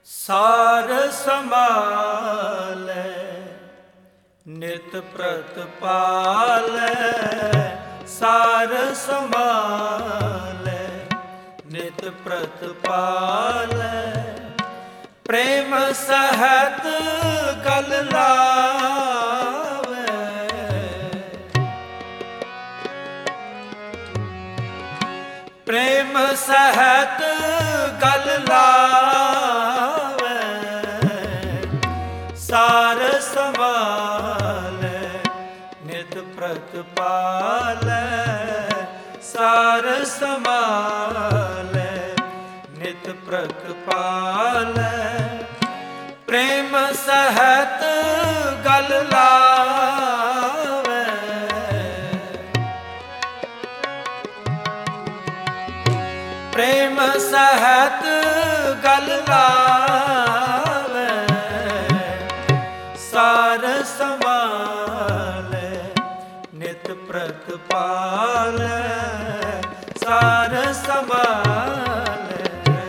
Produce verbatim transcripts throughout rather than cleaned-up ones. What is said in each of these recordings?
ਸਾਰ ਸੰਭਾਲੈ ਨਿਤ ਪ੍ਰਤਪਾਲੈ, ਸਾਰ ਸੰਭਾਲੈ ਨਿਤ ਪ੍ਰਤਪਾਲੈ। ਪ੍ਰੇਮ ਸਹਿਤ ਗਲ ਲਾਵੈ, ਪ੍ਰੇਮ ਸਹਿਤ ਗਲ ਲਾਵੈ। ਸਾਰ ਸੰਭਾਲੈ ਨਿਤ ਪ੍ਰਤਪਾਲੈ, ਸਾਰ ਸੰਭਾਲੈ ਨਿਤ ਪ੍ਰਤਪਾਲੈ। ਪ੍ਰੇਮ ਸਹਿਤ ਗਲ ਲਾਵੈ, ਪ੍ਰੇਮ ਸਹਿਤ ਗਲ ਲਾਵੈ। ਸਾਰ ਸੰਭਾਲੈ ਨਿਤ ਪ੍ਰਤਪਾਲੈ, ਸਾਰ ਸੰਭਾਲੈ।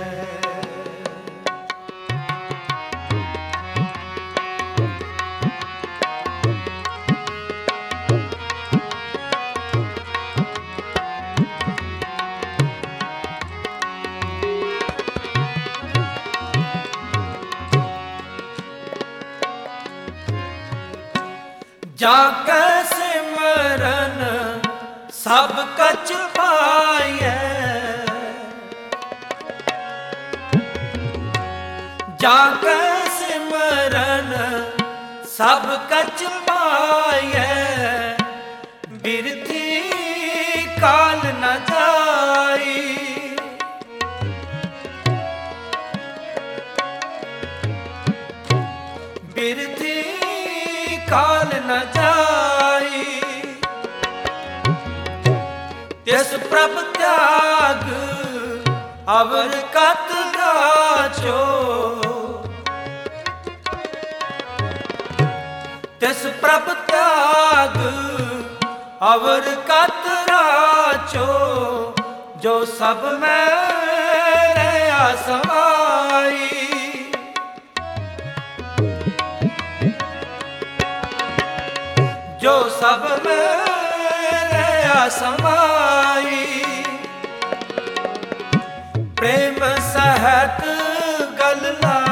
ਜਾ ਕੈ ਸਿਮਰਨ ਸਭ ਕਛ ਪਾਈਐ, ਜਾ ਕੈ ਸਿਮਰਨ ਸਭ ਕਛ ਪਾਈਐ। ਬਿਰਥੀ ਕਾਲ ਨ ਜਾਈ, ਬਿਰਥੀ ਕਾਲ ਨ ਜਾਈ। ਤਿਸ ਪ੍ਰਭ ਤਿਆਗ ਅਵਰ ਕਤ ਗਾਚੋ, ਤਿਸ ਪ੍ਰਭ ਤਿਆਗ ਅਵਰ ਕਤ ਰਾਚੋ। ਜੋ ਸਭ ਮੈਂ ਰਹਿਆ ਸਮਾਈ, ਜੋ ਸਭ ਮੈਂ ਰਹਿਆ ਸਮਾਈ। ਪ੍ਰੇਮ ਸਹਿਤ ਗਲ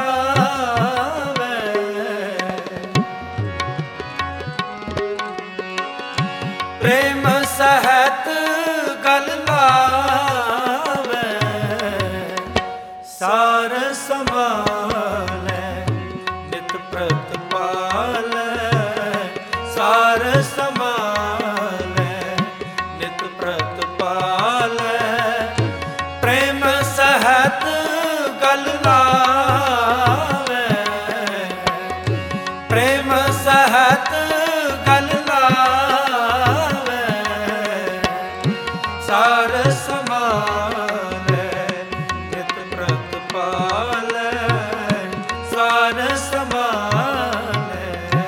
ਲਾਵੈ, ਪ੍ਰੇਮ ਸਹਿਤ ਗਲ ਲਾਵੈ। ਸਾਰ ਸੰਭਾਲੈ ਨਿਤ ਪ੍ਰਤਪਾਲੈ, ਸਾਰ ਸੰਭਾਲੈ ਨਿਤ ਪ੍ਰਤਪਾਲੈ। ਪ੍ਰੇਮ ਸਹਿਤ ਗਲ ਲਾਵੈ, ਪ੍ਰੇਮ ਸਹਿਤ ਗਲ ਲਾਵੈ। ਸਾਰ ਸੰਭਾਲੈ ਨਿਤ ਪ੍ਰਤਪਾਲੈ, ਸਾਰ ਸੰਭਾਲੈ।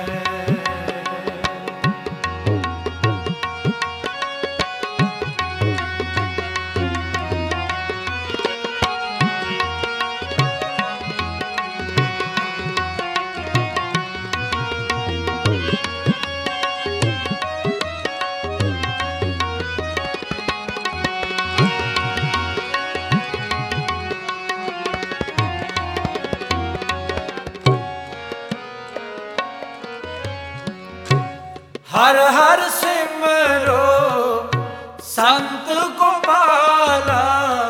ਹਰ ਹਰ ਸਿਮਰੋ ਸੰਤ ਗੋਪਾਲਾ,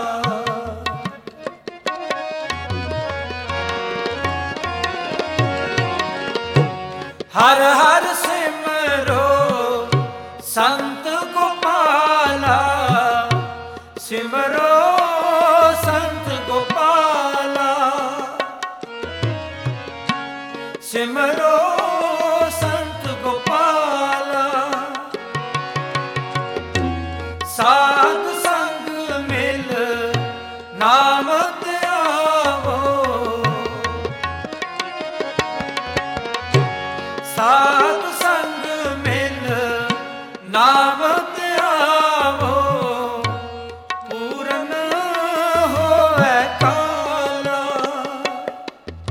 ਹਰ ਹਰ ਸਿਮਰੋ ਸੰਤ ਗੋਪਾਲਾ। ਸਿਮਰੋ ਸੰਤ ਗੋਪਾਲਾ, ਸਿਮਰੋ ਸੰਤ ਗੋਪਾਲਾ। ਸਾਧ ਸੰਗ ਮਿਲ ਨਾਮ ਧਿਆਵੋ, ਸਾਧ ਸੰਗ ਮਿਲ ਨਾਮ ਧਿਆਵੋ। ਪੂਰਨ ਹੋਵੈ ਕਾਲਾ,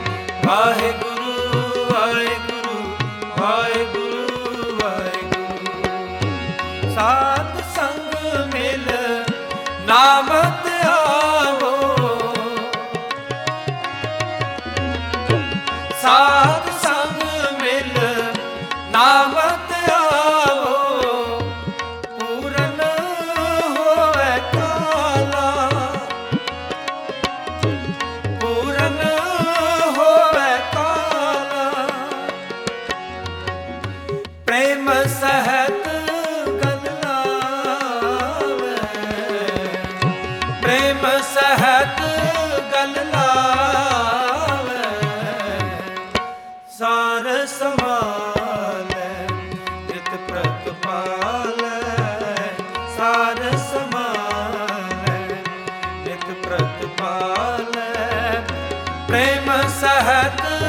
ਸਾਧ ਸੰਗ ਮਿਲ ਨਾਮ ਧਿਆਵੋ, ਪੂਰਨ ਹੋਵੇ ਕਾਲਾ, ਪੂਰਨ ਹੋਵੇ ਕਾਲਾ। ਪ੍ਰੇਮ ਸਹਿਤ ਗਲ ਲਾਵੇ, ਪ੍ਰੇਮ ਸਹਿਤ ਗਲ ਲਾਵੇ, ਸਾਰ ਸਮਾਲੈ ਨਿਤ ਪ੍ਰਤਪਾਲੈ, ਸਾਰ ਸਮਾਲੈ ਨਿਤ ਪ੍ਰਤਪਾਲੈ। ਪ੍ਰੇਮ ਸਹਿਤ